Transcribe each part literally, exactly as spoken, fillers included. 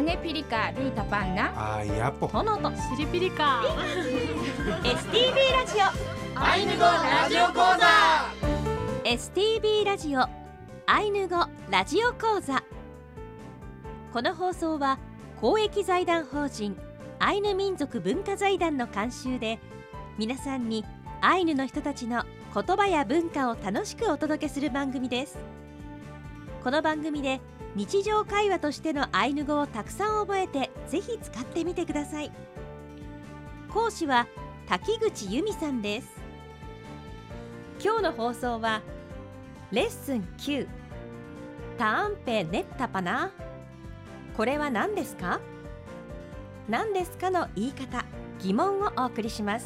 Sine Pilika Ruta Panna Ayapo Tonoto Siripilika エスティービー ラジオアイヌ語ラジオ講座エスティービー ラジオアイヌ語ラジオ講座。この放送は公益財団法人アイヌ民族文化財団の監修で、皆さんにアイヌの人たちの言葉や文化を楽しくお届けする番組です。この番組で日常会話としてのアイヌ語をたくさん覚えて、ぜひ使ってみてください。講師は滝口由美さんです。今日の放送はレッスンきゅう、ターンペネッタパナ、これは何ですか？何ですかの言い方、疑問をお送りします。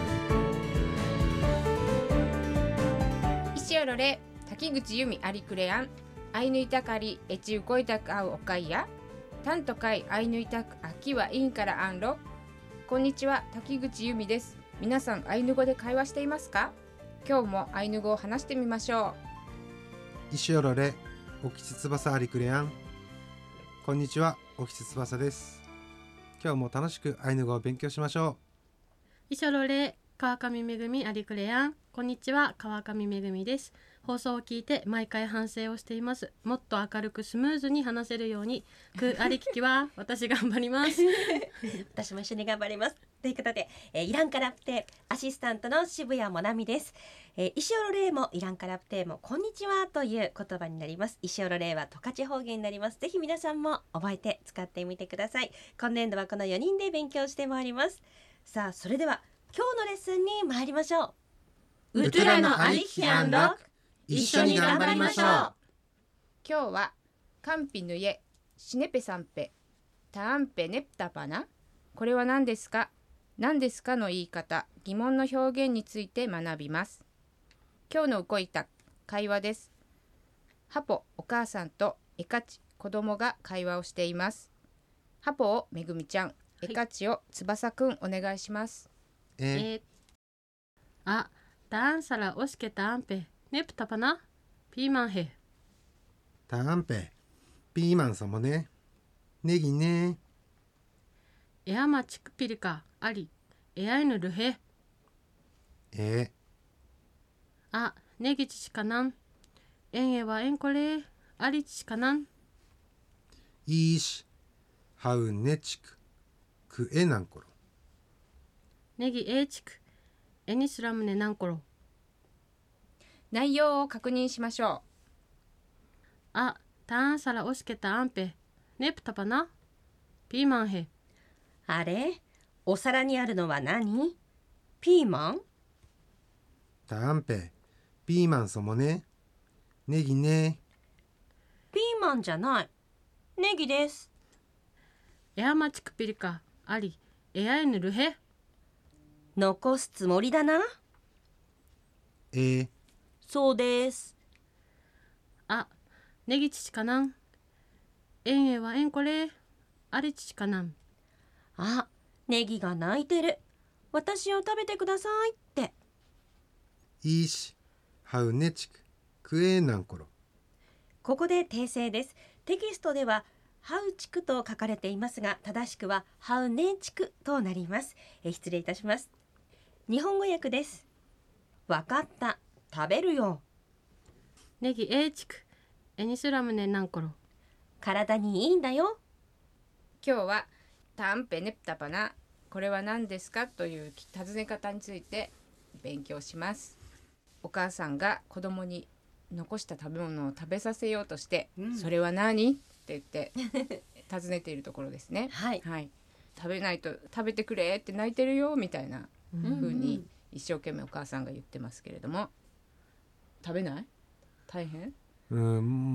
石尾ロレ滝口由美アリクレアンアイヌイタカリエチウコイタクアウオカイヤタントカイアイヌイタクアキワインからアンロ。こんにちは、滝口由美です。皆さんアイヌ語で会話していますか？今日もアイヌ語を話してみましょう。石尾ロレおきちつばさありくれやん。こんにちは、おきちつばさです。今日も楽しくアイヌ語を勉強しましょう。 石尾ロレ川上めぐみアリクレやん。こんにちは、川上めぐみです。放送を聞いて毎回反省をしています。もっと明るくスムーズに話せるようにくありききは私頑張ります私も一緒に頑張りますということで、えー、イランカラプテアシスタントの渋谷もなみです。えー、石尾ロレイもイランカラプテもこんにちはという言葉になります。石尾ロレイは十勝方言になります。ぜひ皆さんも覚えて使ってみてください。今年度はこのよにんで勉強してまいります。さあ、それでは今日のレッスンに参りましょう。 ウトゥラのアリキアンロ一緒に頑張りましょう。 う。今日はカンピヌエシネペサンペターンペネプタパナ、これは何ですか？何ですかの言い方、疑問の表現について学びます。今日のウコイタ会話です。ハポお母さんとエカチ子供が会話をしています。ハポをめぐみちゃん、エカチを翼くんお願いします。 えーえー、あ、ターンサラオシケターンペネプタパナピーマンヘターンペピーマンさもね、ネギね、 エアマチクピリカアリエアイヌルヘえあ、ネギチチカナンエンエはエンコレアリチチカナンいいしハウネチククエナンコロネギエーチクエニスラムネナンコロ。 内容を確認しましょあ、ターンサラオシケタアンペネプタパナピーマンヘ。 あれ、お皿にあるのは何？ピーマン？ ターンペピーマンそもね、ネギね。 ピーマンじゃない、ネギです。 エアマチクピリカアリエアイヌルヘ。 残すつもりだな。 えー、 そうです。 あ、ネギチチカナンエンエはエンコレアリチチカナン。 あ、ネギが鳴いてる。私を食べてくださいって。 いいしハウネチククエナンコロ。 ここで訂正です。テキストではハウチクと書かれていますが、正しくはハウネチクとなります。え失礼いたします。日本語訳です。わかった、食べるよ。 ネギエーチクエニスラムネナンコロ。 体にいいんだよ。 う。今日はターンペネプタパナ、これは何ですかという尋ね方について勉強します。お母さんが子供に残した食べ物を食べさせようとして、うん、それは何って言って尋ねているところですね。 はい、 はい、食べないと食べてくれって泣いてるよみたいな風に一生懸命お母さんが言ってますけれども、食べない？大変？ うん、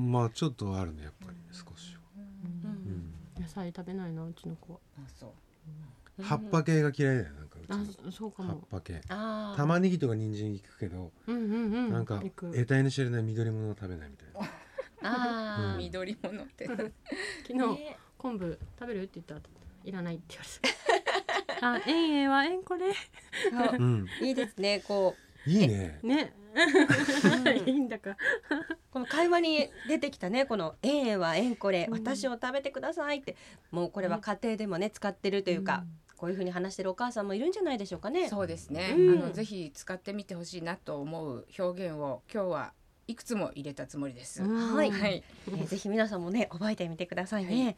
まあちょっとあるね、やっぱり、ね、少しは、 うんうん、野菜食べないな、うちの子は。 あ、そう、 うん、葉っぱ系が嫌いだよ、なんかうちの。 あ、そうかも。 葉っぱ系。 あ、 玉ねぎとか人参行くけど、 うんうんうん、 なんか得体の知れない緑物を食べないみたいな。 あ、 うん、 緑物って昨日、ね、昆布食べるって言ったらいらないって言われたあ、えんえはえんこれうん、 いいですね、こういいね。 ね、 いいんだか。 この会話に出てきたね、このえんはえんこれ、私を食べてくださいって、もうこれは家庭でもね使ってるというか、こういう風に話してるお母さんもいるんじゃないでしょうかね。 そうですね、 うんあのぜひ使ってみてほしいなと思う表現を今日はいくつも入れたつもりです。 うんはい、 はい、 えーぜひ皆さんもね覚えてみてくださいね。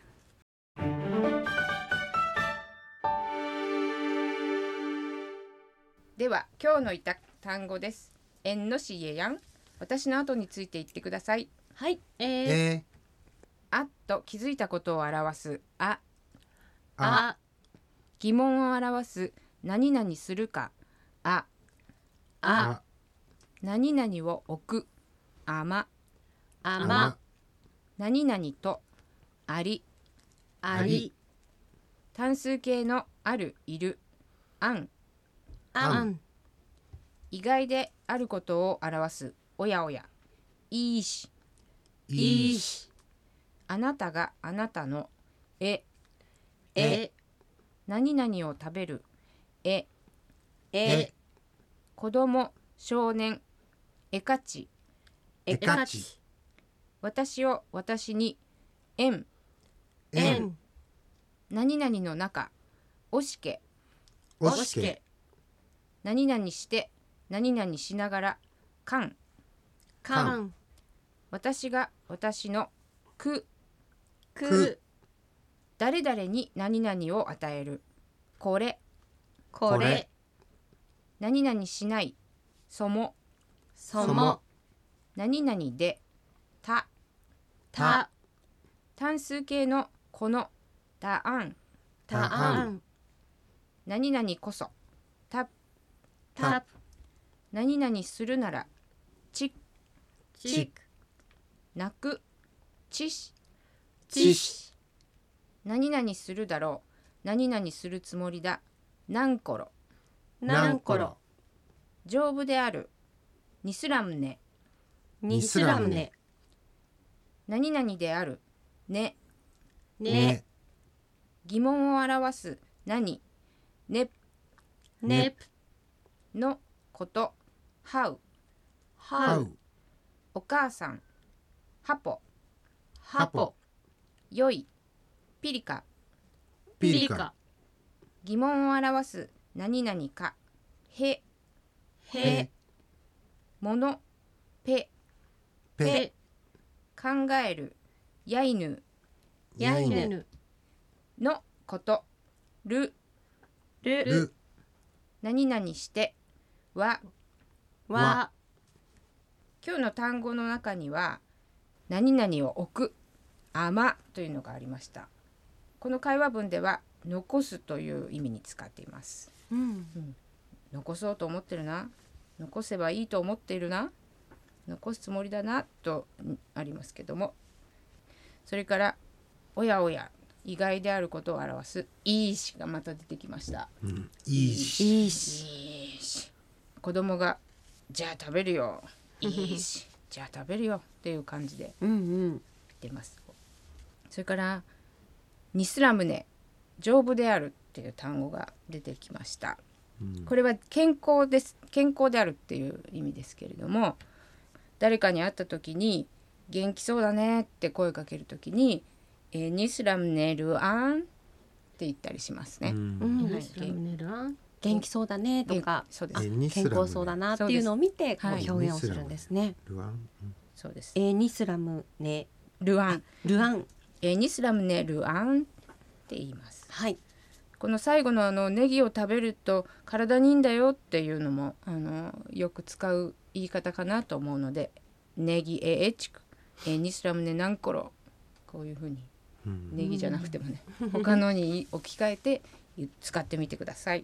では今日のいた単語です。えんのしえやん、私の後について言ってください。 はい、 えー、 えあっと気づいたことを表すあ、 ー、あ、 あ、 疑問を表す何々するかあ、 あ、 あ、 何々を置くあま、 あま、 あま、 何々とあり、 あり、 単数形のあるいるあん、 あん、 意外であることを表すおやおやいいし、 いいし、 し、 あなたがあなたのえ、 え、 何々を食べるえ、 ええ、 子供少年えかち、 えかち、 私を私にえん、 えん、 えん、 何々の中おしけ、 おしけ、 何々して何々しながらかん、 かん、 私が私のく、 く、 誰々に何々を与えるこれ、 これ、 これ、 何々しないそも、 そも、 何々でた、 た、 単数形のこのたあん、 たあん、 何々こそた、 た、 何々するならち、 ち、 泣くちし、 ちし、 何々するだろう何々するつもりだなんころ、 なんころ、 丈夫であるにすらむね、 にすらむね、 何々であるね、 ね、 ね、 疑問を表す何ねね、 のことはう、 はう、 お母さんはぽ、 はぽ、 よいピリカ、 ピリカ、 ピリカ、 疑問を表す何々かへ、 へ、 ものぺ、 ぺ、 ぺ、 考えるやいぬやいぬ、 ぬ、 のことる、 る、 る、 何々しては、 わ、 今日の単語の中には何々を置くあまというのがありました。この会話文では残すという意味に使っています。 うん、 残そうと思ってるな、残せばいいと思っているな、残すつもりだなとありますけども、それからおやおや意外であることを表すいいしがまた出てきました。 うん、いいし、 いいし、 いいし、子供がじゃあ食べるよいいしじゃあ食べるよっていう感じでうんうん、 出ます。それからニスラムネ、丈夫であるっていう単語が出てきました。 うん、 これは健康です、健康であるっていう意味ですけれども、誰かに会った時に元気そうだねって声かける時に、えー、ニスラムネルアンって言ったりしますね。 うんうん、 はいスラムネルアン、 元気そうだねとか、 そうですあえに健康そうだなっていうのを見てこうはい表現をするんですね。 ルワン、 そうです。 えー、ニスラムネルアン、 ルアン、 えー、ニスラムネルアンって言います。 はい、 この最後のあのネギを食べると体にいいんだよっていうのもあのよく使う言い方かなと思うので、ネギエエチク、えニスラムネナンコロ、こういうふうにうん、 ネギじゃなくてもね、他のに置き換えて使ってみてください。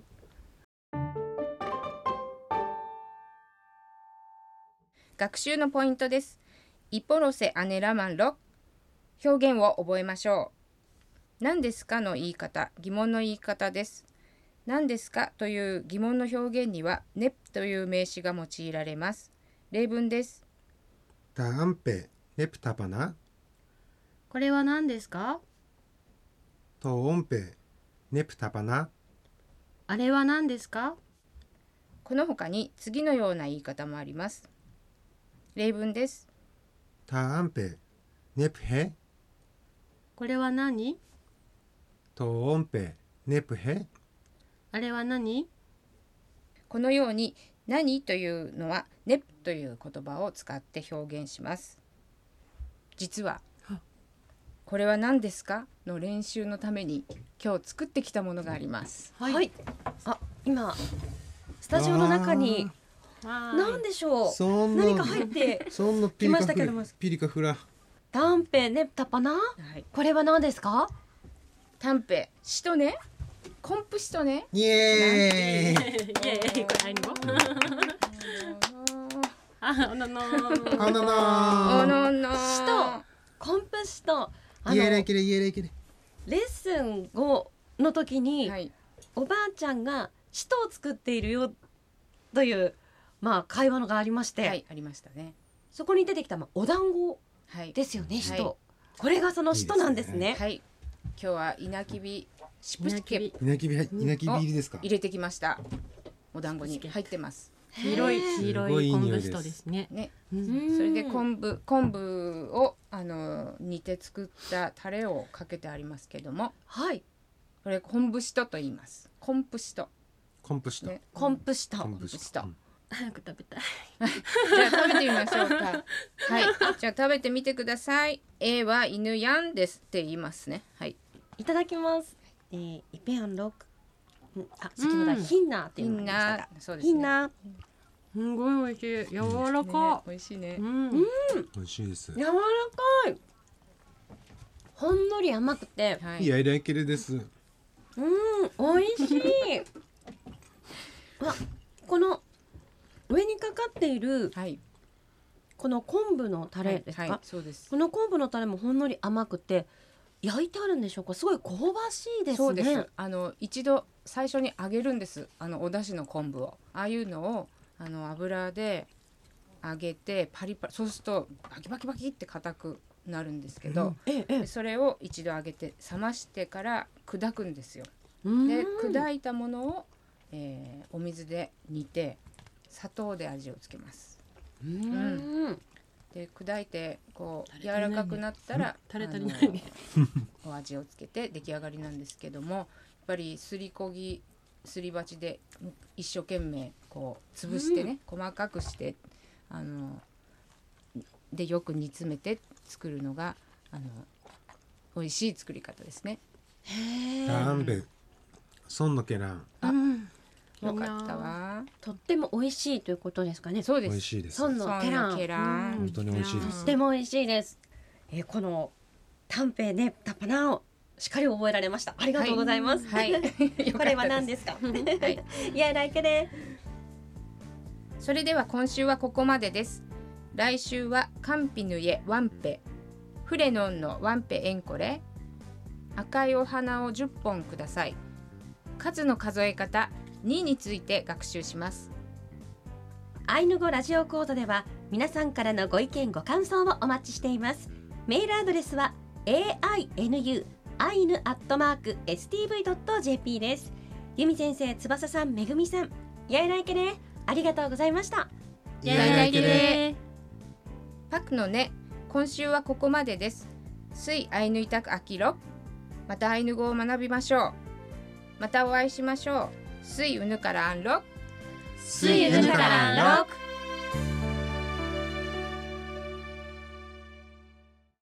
学習のポイントです。イポロセアネラマンロ、表現を覚えましょう。何ですかの言い方、疑問の言い方です。何ですかという疑問の表現にはネプという名詞が用いられます。例文です。 タアンペネプタパナ、 これは何ですか？ トオンペネプタパナ、 あれは何ですか？ この他に次のような言い方もあります。 例文です。 タアンペネプヘこれは何？ トオンペネプヘあれは何？ このように何というのはネプという言葉を使って表現します。実はこれは何ですかの練習のために今日作ってきたものがあります。 はい、はい、あ、今スタジオの中にわーい何でしょう、 そんな何か入ってそんなピ来まリカフしたけども、 ラピリカフラタンペネプタパナ、 はい、 これは何ですか？ タンペシトネコンプシトネイエーイイエーイこれアイヌ語あおののあのおなののシトコンプシト、あのイエレイケレイエレイケレレッスンごの時に、 はい、 おばあちゃんがシトを作っているよというまあ会話のがありまして、 はい、ありましたね。 そこに出てきた、まあ、お団子はいですよね、シト、 はいこれがそのシトなんですね。 はい、今日は稲きびシプシケ稲稲きびはい稲きび入りですか？ 入れてきました。お団子に入ってます黄色い黄色すごいいい昆い匂いです布しとですね。 ね。 うんうんそれで昆布昆布をあの煮て作ったタレをかけてありますけども、 はい、 これ昆布シトと言います。昆布シトコンプシトね。 コンプシト、 コンプシトコンプ早く食べたい。 じゃあ食べてみましょうか。はい。じゃあ食べてみてください。A は犬やんですって言いますね。はい。 いただきます。えー、イペアンロック、うんあ、先ほどはヒンナーっていみうのがありましたが、 そうですね。 ヒンナー、 すごい美味しい。柔らかね。美味しいねい。う。ん。 美味しいです。 柔らかい、ほんのり甘くて、 はい。 イエレイケレです。 うん、美味しい。わ、この上にかかっているはい。 この昆布のタレですか？ はい、そうです。 この昆布のタレもほんのり甘くて、焼いてあるんでしょうか？すごい香ばしいですね。 そうです。あの一度最初に揚げるんです。あのお出汁の昆布を。ああいうのをあの油で揚げてパリパリ、そうするとバキバキバキって硬くなるんですけど、 えええでそれを一度揚げて冷ましてから砕くんですよ。 え、 でうん砕いたものを、えーお水で煮て砂糖で味をつけます。 うんで砕いてこう柔足りてないねらかくなったらタレ足りないね。 あのお味をつけて出来上がりなんですけども、やっぱりすりこぎすり鉢で一生懸命こう潰してね、細かくしてあのでよく煮詰めて作るのがあの美味しい作り方ですね。 へえ、 タンベソンのケランあうん。 よかったわ。 とっても美味しいということですかね。 そうです。 美味しいです。 ソンのケラン、 ソンのケラン本当に美味しいですとっても美味しいです。えーこのタンペネタパナをしっかり覚えられました。ありがとうございます。 はい。よかったですこれは何ですか？ はい。 いや、ライケで。 それでは今週はここまでです。来週はカンピヌエワンペ、フレノンのワンペエンコレ、赤いお花をじゅっぽんください。数の数え方にについて学習します。 アイヌ語ラジオ講座では皆さんからのご意見ご感想をお待ちしています。メールアドレスは エーアイエヌユー アイヌアットマーク エスティーブイドットジェーピー です。由美先生、翼さん、めぐみさん、やいらいけね、ありがとうございました。 やいらいけれ。 パクのね、今週はここまでです。スイアイヌイタクアキロ、またアイヌ語を学びましょう。またお会いしましょう。スイウヌからアンロック、 スイウヌからアンロック。